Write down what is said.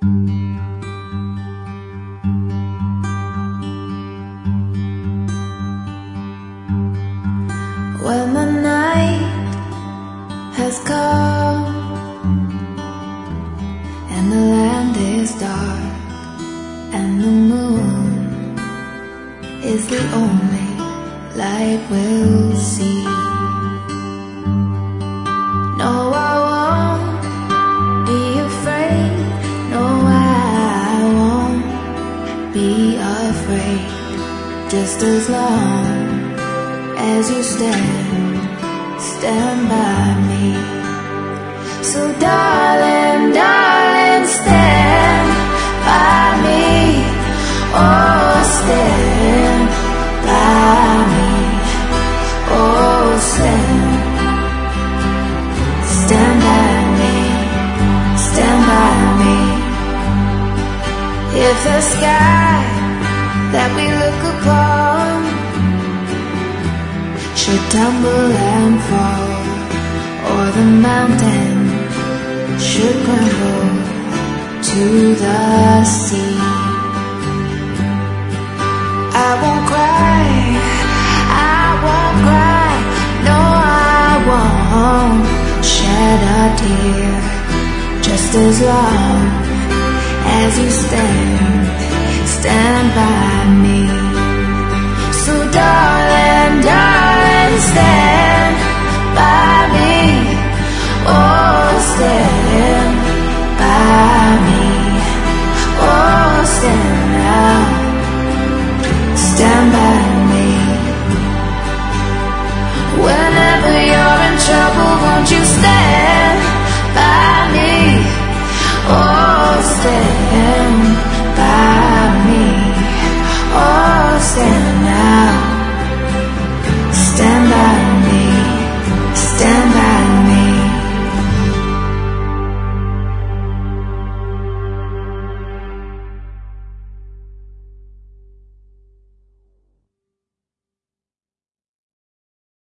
When the night has come and the land is dark and the moon is the only light we'll see. No, I won't be afraid. No, I won't be afraid. Just as long as you stand by me. So darling, darling, stand by me. Oh, stand by me. Oh, stand by me. Stand by me. If the sky that we look upon should tumble and fall, or the mountain should crumble to the sea, I won't cry, I won't cry. No, I won't shed a tear. Just as long as you stand by me. So darling, darling, stand by me.